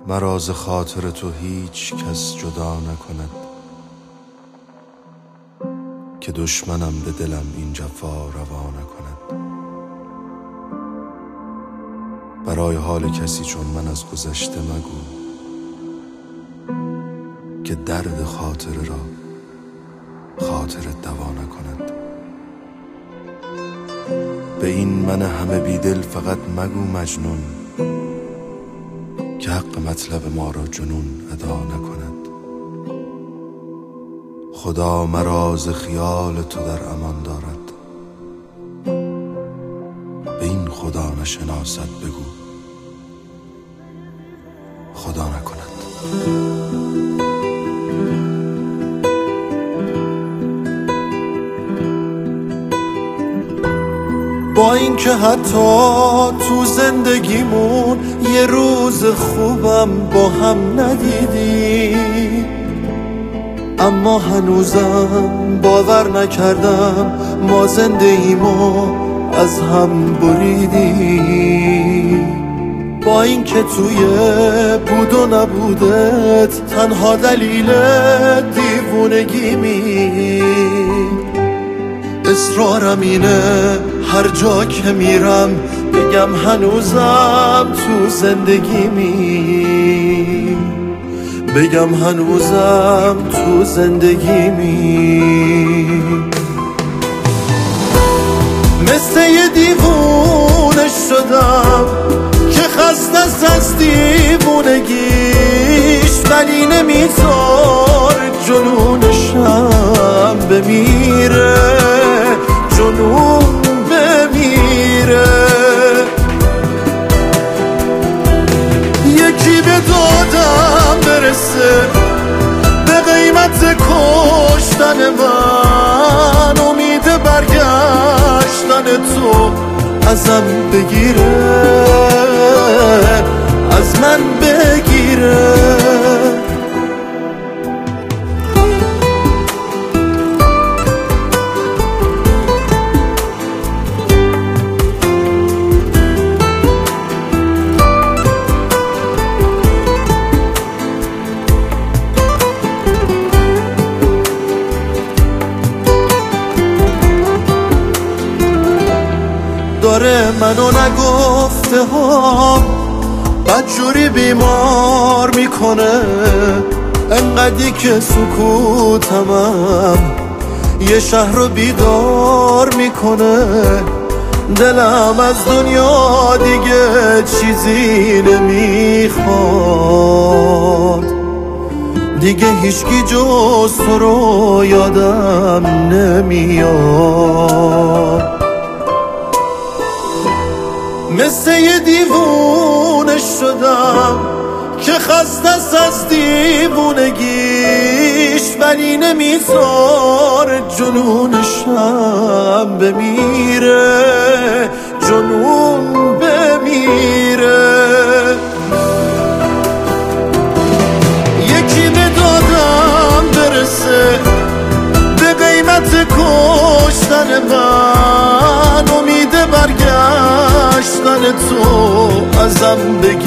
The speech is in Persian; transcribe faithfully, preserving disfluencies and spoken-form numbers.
مرا ز خاطر تو هیچ کس جدا نکند، که دشمنم به دلم این جفا روا نکند. برای حال کسی چون من از گذشته مگو، که درد خاطره را خاطرت دوا نکند. به این من همه بیدل فقط مگو مجنون، که حق مطلب ما را جنون ادا نکند. خدا مرا ز خیال تو در امان دارد، به این خدا نشناسد بگو خدا نکند. با اینکه حتی تو زندگیمون یه روز خوبم با هم ندیدیم، اما هنوزم باور نکردم ما زندگیمو از هم بریدیم. با اینکه توی بود و نبودت تنها دلیل دیوونگیمی، اصرارم اینه هر جا که میرم بگم هنوزم تو زندگیمی، بگم هنوزم تو زندگیمی. مثل یه دیوونه شدم که خسته از دیوونگیش، ولی نمیذار جنونشم بمیره، جنون بمیره. یکی به دادم برسه به قیمت کشتن من، امید برگشتن تو ازم بگیره، از من بگیره. داره منو نگفته ها بدجوری بیمار میکنه، انقدی که سکوتمم یه شهر رو بیدار میکنه. دلم از دنیا دیگه چیزی نمیخواد، دیگه هیچکی جز تو رو یادم نمیاد. مثل یه دیوونه شدم که خسته از دیوونگیش، ولی نمیذار جنونشم بمیره، جنون بمیره. یکی به دادم برسه به قیمت کشتن من، امید برگشتن تو ازم بگی